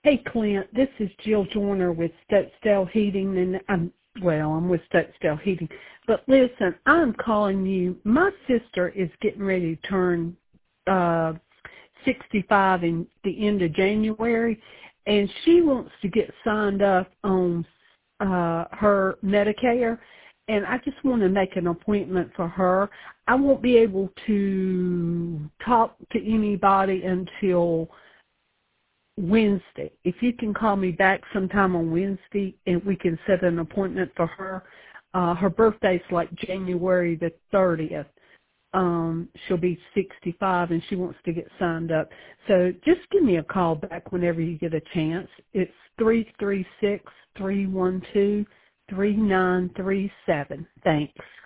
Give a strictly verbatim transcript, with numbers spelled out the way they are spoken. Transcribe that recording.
Hey, Clint, this is Jill Joyner with Stokesdale Heating, and I'm, well, I'm with Stokesdale Heating. But listen, I'm calling you. My sister is getting ready to turn uh, sixty-five in the end of January, and she wants to get signed up on uh, her Medicare, and I just want to make an appointment for her. I won't be able to talk to anybody until Wednesday. If you can call me back sometime on Wednesday and we can set an appointment for her. Uh, her birthday's like January the thirtieth. Um, she'll be sixty-five and she wants to get signed up. So just give me a call back whenever you get a chance. It's three three six, three one two, three nine three seven. Thanks.